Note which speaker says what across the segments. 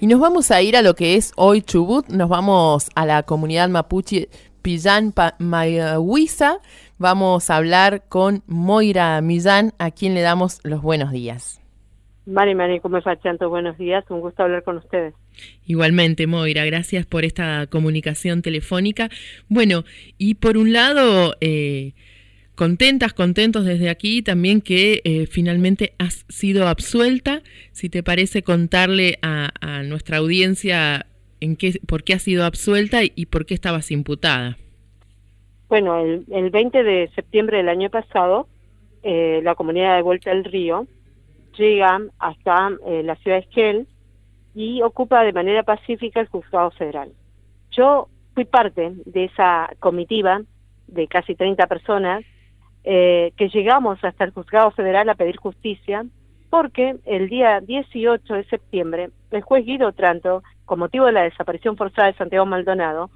Speaker 1: Y nos vamos a ir a lo que es hoy Chubut, nos vamos a la comunidad mapuche Pillan Mayahuiza. Vamos a hablar con Moira Millán, a quien le damos los buenos días.
Speaker 2: Mari, ¿cómo estás, Chanto? Buenos días, un gusto hablar con ustedes.
Speaker 1: Igualmente, Moira, gracias por esta comunicación telefónica. Bueno, y por un lado, contentos desde aquí también que finalmente has sido absuelta. Si te parece contarle a nuestra audiencia por qué has sido absuelta y por qué estabas imputada.
Speaker 2: Bueno, el 20 de septiembre del año pasado, la comunidad de Vuelta al Río llega hasta la ciudad de Esquel y ocupa de manera pacífica el Juzgado Federal. Yo fui parte de esa comitiva de casi 30 personas que llegamos hasta el Juzgado Federal a pedir justicia, porque el día 18 de septiembre el juez Guido Otranto, con motivo de la desaparición forzada de Santiago Maldonado,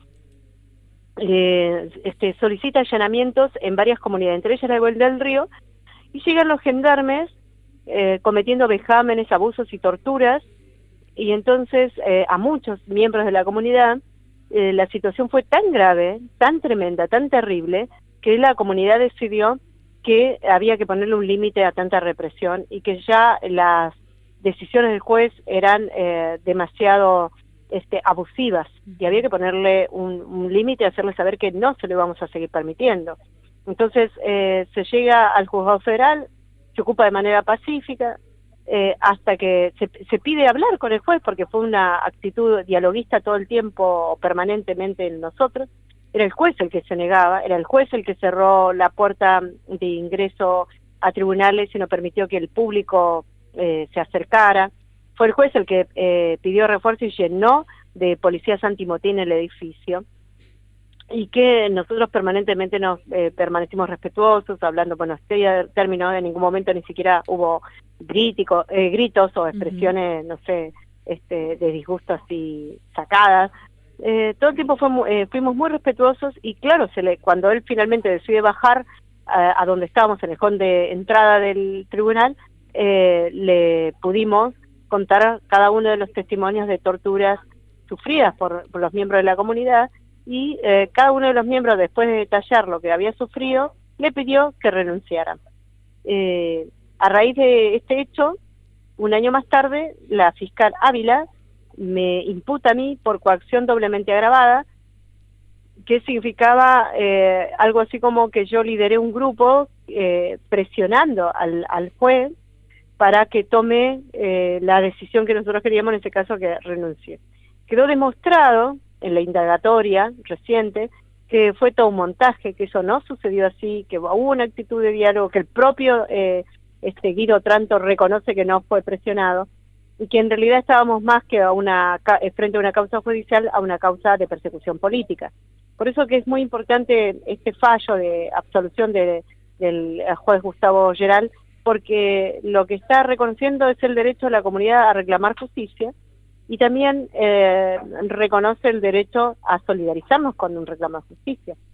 Speaker 2: solicita allanamientos en varias comunidades, entre ellas la de Vuelta del Río, y llegan los gendarmes cometiendo vejámenes, abusos y torturas, y entonces a muchos miembros de la comunidad la situación fue tan grave, tan tremenda, tan terrible, que la comunidad decidió que había que ponerle un límite a tanta represión y que ya las decisiones del juez eran demasiado abusivas, y había que ponerle un límite, hacerle saber que no se lo íbamos a seguir permitiendo. Entonces se llega al Juzgado Federal, se ocupa de manera pacífica, hasta que se pide hablar con el juez, porque fue una actitud dialoguista todo el tiempo, permanentemente en nosotros. Era el juez el que se negaba, era el juez el que cerró la puerta de ingreso a tribunales y no permitió que el público se acercara. Fue el juez el que pidió refuerzo y llenó de policías antimotín el edificio, y que nosotros permanentemente nos permanecimos respetuosos, hablando, bueno, este término, en ningún momento ni siquiera hubo gritos o expresiones, no sé, de disgusto así sacadas. Todo el tiempo fuimos muy respetuosos, y claro, cuando él finalmente decide bajar a donde estábamos, en el hall de entrada del tribunal, le pudimos contar cada uno de los testimonios de torturas sufridas por los miembros de la comunidad, y cada uno de los miembros, después de detallar lo que había sufrido, le pidió que renunciara. A raíz de este hecho, un año más tarde, la fiscal Ávila me imputa a mí por coacción doblemente agravada, que significaba algo así como que yo lideré un grupo presionando al juez para que tome la decisión que nosotros queríamos, en este caso, que renuncie. Quedó demostrado en la indagatoria reciente que fue todo un montaje, que eso no sucedió así, que hubo una actitud de diálogo, que el propio Guido Otranto reconoce que no fue presionado, y que en realidad estábamos más que frente a una causa judicial, a una causa de persecución política. Por eso que es muy importante este fallo de absolución del juez Gustavo Geral, porque lo que está reconociendo es el derecho de la comunidad a reclamar justicia, y también reconoce el derecho a solidarizarnos con un reclamo de justicia.